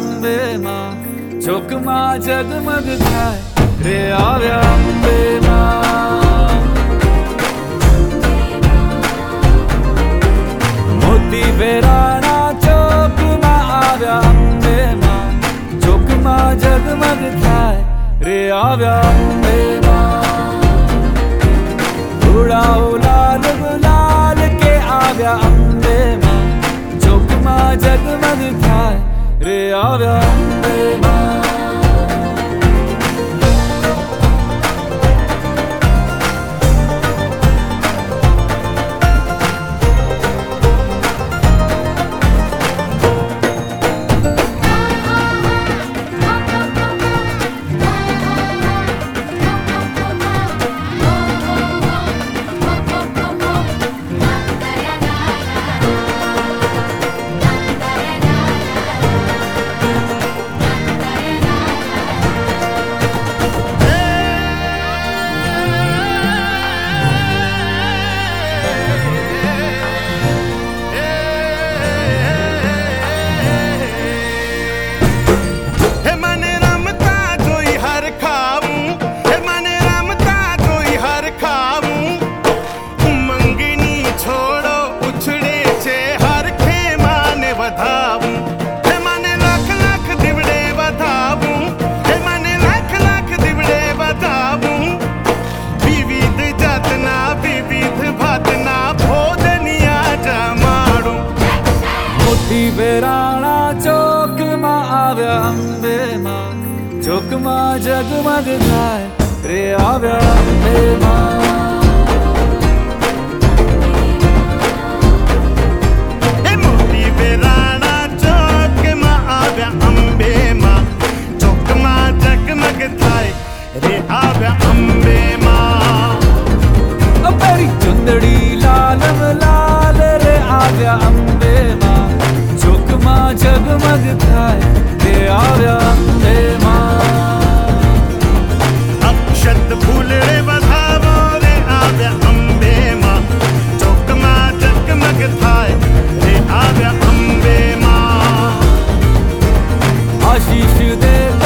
અંબે માં ચોકમાં જગમગ થાય રે આવ્યા અંબે માં મોતી વેરાણા ચોકમાં આવ્યા અંબે માં ચોકમાં જગમગ થાય રે આવ્યા અંબે માં ઉડાઓ લાલ ગુલાલ કે આવ્યા અંબે માં ચોકમાં જગમગ થાય રે આવ્યા અંબે માં વેરાણા ચોકમાં આવ્યા અંબે માં ચોકમાં જગમગ થાય રે આવ્યા અંબે માં મોતી વેરાણા ચોકમાં આવ્યા અંબે માં ચોકમાં જગમગ થાય રે આવ્યા અંબે માં પેરી ચુંદડી લાલ લાલ રે આવ્યા અંબે માં ચોકમાં જગમગ થાય રે આવ્યા અંબે માં અક્ષત ફૂલ રે વધાવો રે આવ્યા અંબે માં ચોકમાં જગમગ થાય રે આવ્યા અંબે માં આશીષ દે